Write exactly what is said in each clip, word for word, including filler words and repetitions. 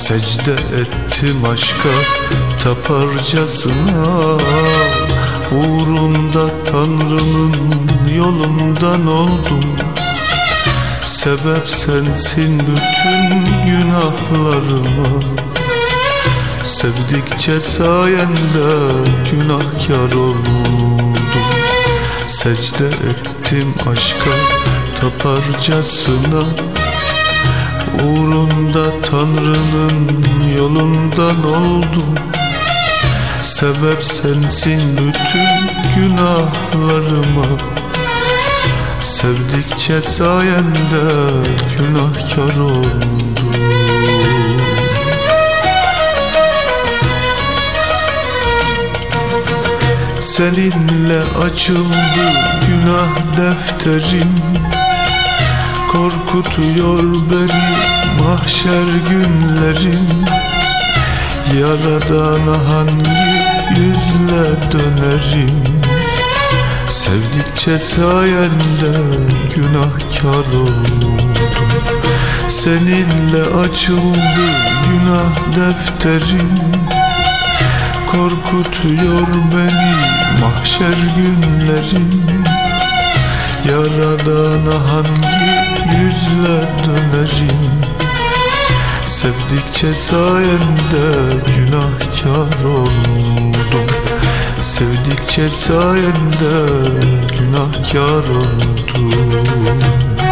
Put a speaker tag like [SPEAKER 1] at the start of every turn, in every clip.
[SPEAKER 1] Secde ettim aşka taparcasına, uğrunda Tanrı'nın yolundan oldum. Sebep sensin bütün günahlarıma, sevdikçe sayende günahkar oldum. Secde ettim aşka taparcasına, uğrunda Tanrı'nın yolundan oldum. Sebep sensin bütün günahlarıma, sevdikçe sayende günahkar oldum. Seninle açıldı günah defterim, korkutuyor beni mahşer günlerim. Yaradana hangi yüzle dönerim, sevdikçe sayende günahkar oldum. Seninle açıldı günah defterim, korkutuyor beni mahşer günlerim. Yaradana hangi yüzle dönerim, sevdikçe sayende günahkar oldum. Sevdikçe sayende günahkar oldum.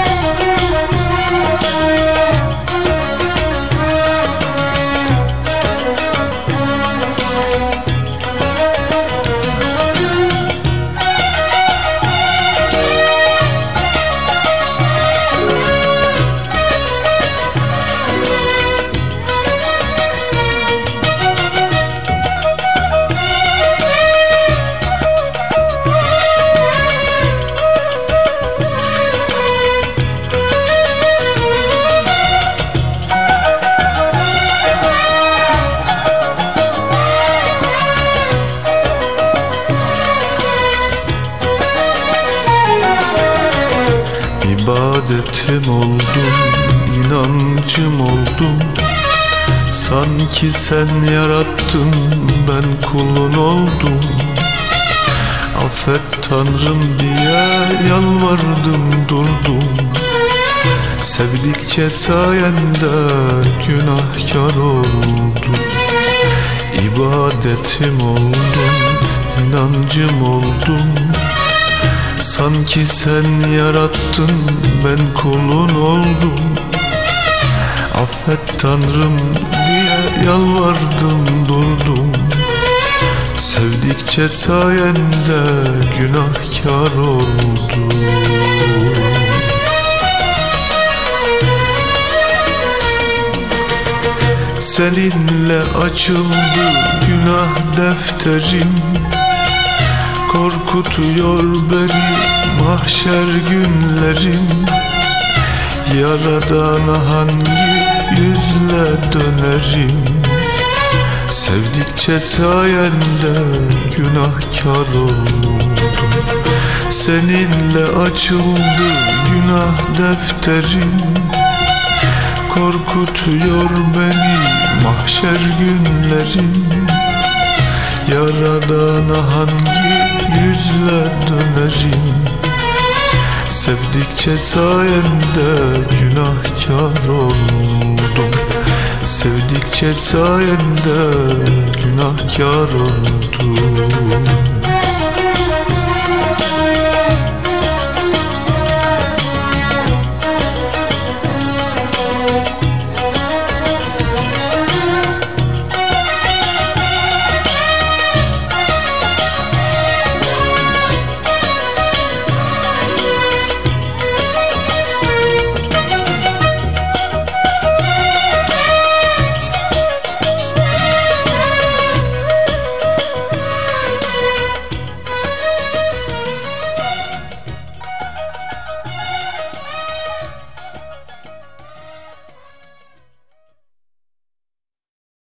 [SPEAKER 1] İbadetim oldum, inancım oldum. Sanki sen yarattın, ben kulun oldum. Affet Tanrım diye yalvardım durdum. Sevdikçe sayende günahkar oldum. İbadetim oldum, inancım oldum. Sanki sen yarattın, ben kulun oldum. Affet Tanrım diye yalvardım durdum. Sevdikçe sayende günahkar oldum. Seninle açıldı günah defterim, korkutuyor beni mahşer günlerim. Yaradana hangi yüzle dönerim, sevdikçe sayende günahkar oldum. Seninle açıldı günah defterim, korkutuyor beni mahşer günlerim. Yaradana hangi yüzle dönerim, sevdikçe sayende günahkar oldum. Sevdikçe sayende günahkar oldum.